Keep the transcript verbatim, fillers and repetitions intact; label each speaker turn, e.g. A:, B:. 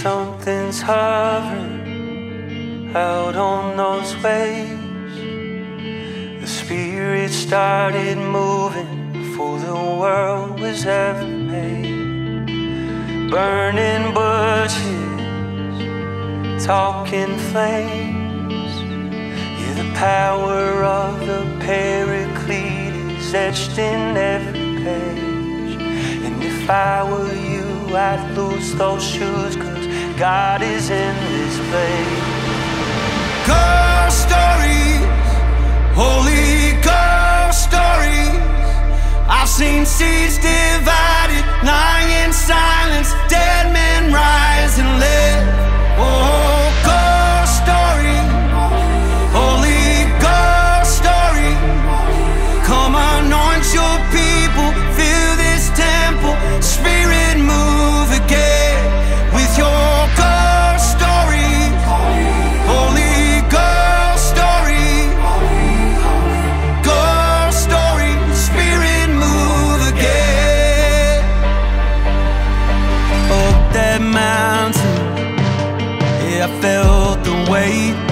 A: something's hovering out on those waves. The spirit started moving before the world was ever made. Burning bushes, talking flames. Yeah, the power of the Paraclete is etched in every page. And if I were you, I'd lose those shoes, 'cause God is in this place.
B: Ghost stories, holy ghost stories. I've seen seas divided, lying in silence, dead men rise and live. Oh, ghost stories, holy ghost stories. Come anoint your people, fill this temple, Spirit move again with your ghost stories, holy ghost stories, ghost stories, Spirit move again. Up that mountain, yeah, I felt the weight.